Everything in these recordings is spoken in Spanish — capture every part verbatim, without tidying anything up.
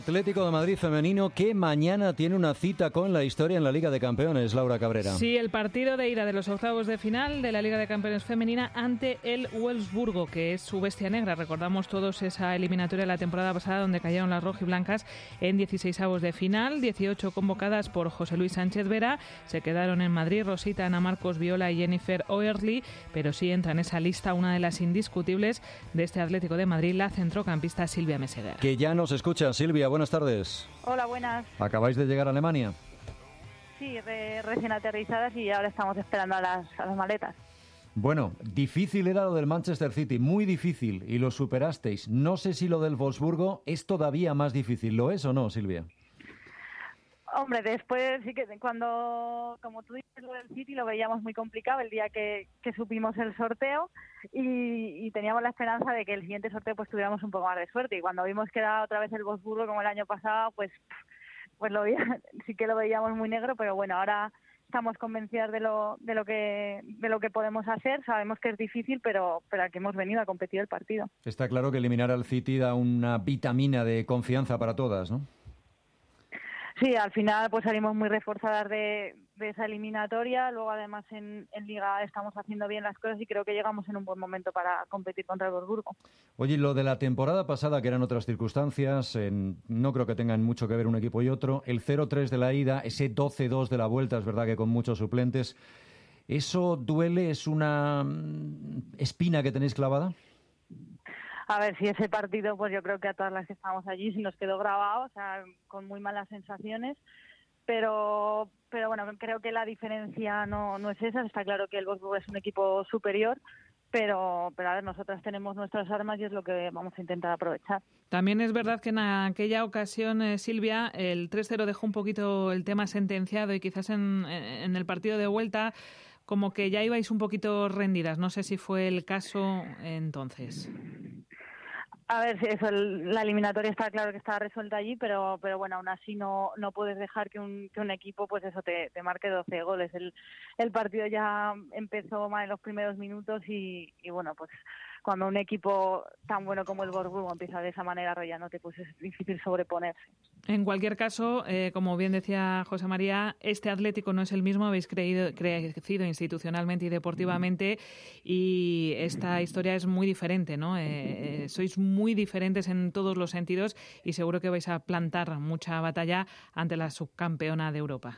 Atlético de Madrid femenino que mañana tiene una cita con la historia en la Liga de Campeones, Laura Cabrera. Sí, el partido de ida de los octavos de final de la Liga de Campeones femenina ante el Wolfsburgo, que es su bestia negra. Recordamos todos esa eliminatoria de la temporada pasada donde cayeron las rojiblancas en dieciseisavos de final, dieciocho convocadas por José Luis Sánchez Vera. Se quedaron en Madrid Rosita, Ana Marcos, Viola y Jennifer Oerli, pero sí entra en esa lista una de las indiscutibles de este Atlético de Madrid, la centrocampista Silvia Meseguer. Que ya nos escucha. Silvia, buenas tardes. Hola, buenas. ¿Acabáis de llegar a Alemania? Sí, re, recién aterrizadas y ahora estamos esperando a las, a las maletas. Bueno, difícil era lo del Manchester City, muy difícil, y lo superasteis. No sé si lo del Wolfsburgo es todavía más difícil. ¿Lo es o no, Silvia? Hombre, después sí que cuando, como tú dices, lo del City lo veíamos muy complicado el día que, que supimos el sorteo y, y teníamos la esperanza de que el siguiente sorteo pues tuviéramos un poco más de suerte. Y cuando vimos que era otra vez el Wolfsburgo como el año pasado, pues pues lo veía, sí que lo veíamos muy negro, pero bueno, ahora estamos convencidas de lo de lo que de lo que podemos hacer. Sabemos que es difícil, pero pero aquí hemos venido a competir el partido. Está claro que eliminar al City da una vitamina de confianza para todas, ¿no? Sí, al final pues salimos muy reforzadas de, de esa eliminatoria. Luego además en, en Liga estamos haciendo bien las cosas y creo que llegamos en un buen momento para competir contra el Wolfsburgo. Oye, lo de la temporada pasada, que eran otras circunstancias, en, no creo que tengan mucho que ver un equipo y otro. El cero tres de la ida, ese doce dos de la vuelta, es verdad que con muchos suplentes. ¿Eso duele? ¿Es una espina que tenéis clavada? A ver, si ese partido, pues yo creo que a todas las que estamos allí se nos quedó grabado, o sea, con muy malas sensaciones, pero pero bueno, creo que la diferencia no, no es esa. Está claro que el Wolfsburgo es un equipo superior, pero, pero a ver, nosotras tenemos nuestras armas y es lo que vamos a intentar aprovechar. También es verdad que en aquella ocasión, eh, Silvia, el tres cero dejó un poquito el tema sentenciado y quizás en, en el partido de vuelta como que ya ibais un poquito rendidas. No sé si fue el caso entonces. A ver, eso, el, la eliminatoria está claro que está resuelta allí, pero pero bueno, aún así no no puedes dejar que un que un equipo pues eso te, te marque doce goles. El el partido ya empezó mal en los primeros minutos y, y bueno, pues cuando un equipo tan bueno como el Wolfsburgo empieza de esa manera arrollándote, pues es difícil sobreponerse. En cualquier caso, eh, como bien decía José María, este Atlético no es el mismo, habéis creído, crecido institucionalmente y deportivamente y esta historia es muy diferente, ¿no? Eh, eh, sois muy diferentes en todos los sentidos y seguro que vais a plantar mucha batalla ante la subcampeona de Europa.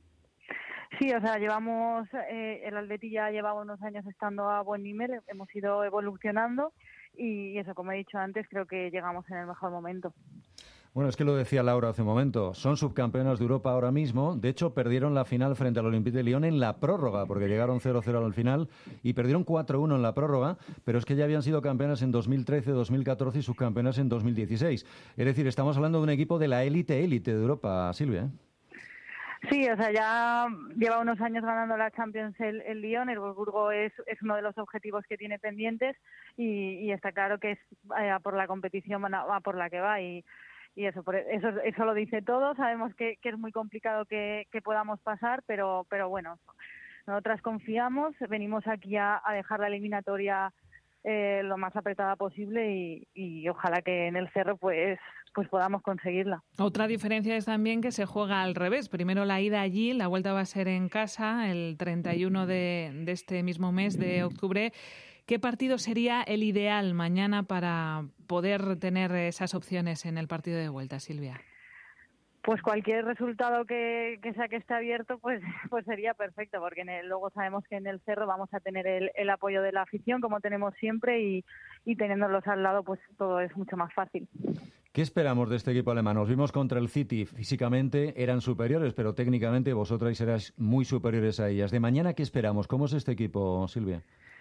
Sí, o sea, llevamos, eh, el Atleti ya lleva unos años estando a buen nivel, hemos ido evolucionando y eso, como he dicho antes, creo que llegamos en el mejor momento. Bueno, es que lo decía Laura hace un momento, son subcampeonas de Europa ahora mismo, de hecho perdieron la final frente al Olympique de Lyon en la prórroga, porque llegaron cero cero al final y perdieron cuatro uno en la prórroga, pero es que ya habían sido campeonas en dos mil trece, dos mil catorce y subcampeonas en dos mil dieciséis. Es decir, estamos hablando de un equipo de la élite élite de Europa, Silvia, ¿eh? Sí, o sea, ya lleva unos años ganando la Champions el, el Lyon, el Wolfsburgo es, es uno de los objetivos que tiene pendientes y, y está claro que es eh, por la competición va por la que va y, y eso, por eso eso lo dice todo. Sabemos que, que es muy complicado que, que podamos pasar, pero pero bueno, nosotras confiamos, venimos aquí a, a dejar la eliminatoria eh, lo más apretada posible y, y ojalá que en el Cerro pues pues podamos conseguirla. Otra diferencia es también que se juega al revés. Primero la ida allí, la vuelta va a ser en casa el treinta y uno de, de este mismo mes de octubre. ¿Qué partido sería el ideal mañana para poder tener esas opciones en el partido de vuelta, Silvia? Pues cualquier resultado que, que sea que esté abierto, pues pues sería perfecto, porque en el, luego sabemos que en el Cerro vamos a tener el, el apoyo de la afición, como tenemos siempre, y, y teniéndolos al lado, pues todo es mucho más fácil. ¿Qué esperamos de este equipo alemán? Nos vimos contra el City, físicamente eran superiores, pero técnicamente vosotras erais muy superiores a ellas. De mañana, ¿qué esperamos? ¿Cómo es este equipo, Silvia?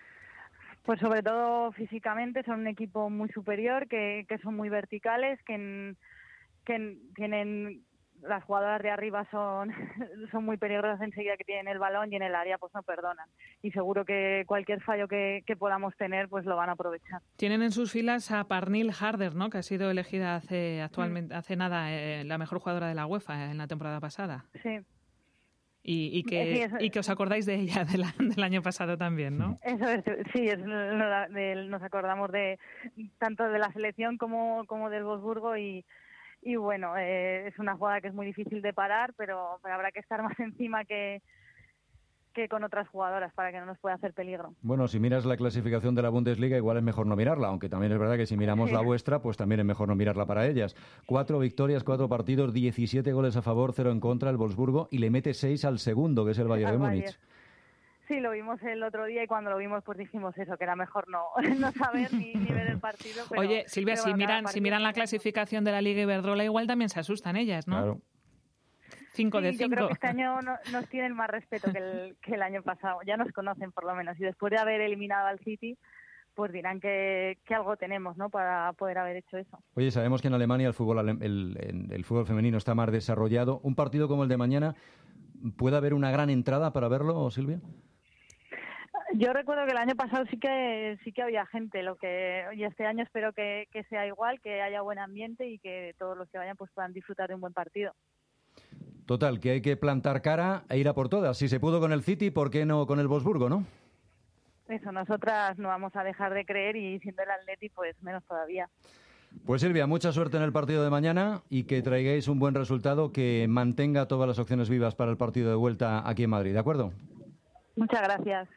Pues sobre todo físicamente son un equipo muy superior, que, que son muy verticales, que, en, que en, tienen... Las jugadoras de arriba son son muy peligrosas enseguida que tienen el balón y en el área pues no perdonan. Y seguro que cualquier fallo que, que podamos tener pues lo van a aprovechar. Tienen en sus filas a Pernille Harder, ¿no? Que ha sido elegida hace actualmente mm. hace nada eh, la mejor jugadora de la UEFA en la temporada pasada. Sí. Y, y, que, sí, eso, y que os acordáis de ella de la, del año pasado también, ¿no? Eso es, sí, es, nos acordamos de tanto de la selección como, como del Wolfsburgo y y bueno, eh, es una jugada que es muy difícil de parar, pero, pero habrá que estar más encima que, que con otras jugadoras para que no nos pueda hacer peligro. Bueno, si miras la clasificación de la Bundesliga, igual es mejor no mirarla, aunque también es verdad que si miramos la vuestra, pues también es mejor no mirarla para ellas. Cuatro victorias, cuatro partidos, diecisiete goles a favor, cero en contra, el Wolfsburgo, y le mete seis al segundo, que es el Bayern de Múnich. Sí, lo vimos el otro día y cuando lo vimos pues dijimos eso, que era mejor no, no saber ni, ni ver el partido. Pero, Oye, Silvia, pero si bueno, miran si miran la clasificación de la Liga Iberdrola, igual también se asustan ellas, ¿no? Claro. Cinco sí, de cinco. Yo creo que este año no, nos tienen más respeto que el, que el año pasado. Ya nos conocen por lo menos. Y después de haber eliminado al City, pues dirán que, que algo tenemos, ¿no? Para poder haber hecho eso. Oye, sabemos que en Alemania el fútbol, el, el, el fútbol femenino está más desarrollado. ¿Un partido como el de mañana puede haber una gran entrada para verlo, Silvia? Yo recuerdo que el año pasado sí que sí que había gente, lo que y este año espero que, que sea igual, que haya buen ambiente y que todos los que vayan pues puedan disfrutar de un buen partido. Total, que hay que plantar cara e ir a por todas. Si se pudo con el City, ¿por qué no con el Wolfsburgo, no? Eso, nosotras no vamos a dejar de creer y siendo el Atleti, pues menos todavía. Pues Silvia, mucha suerte en el partido de mañana y que traigáis un buen resultado que mantenga todas las opciones vivas para el partido de vuelta aquí en Madrid, ¿de acuerdo? Muchas gracias.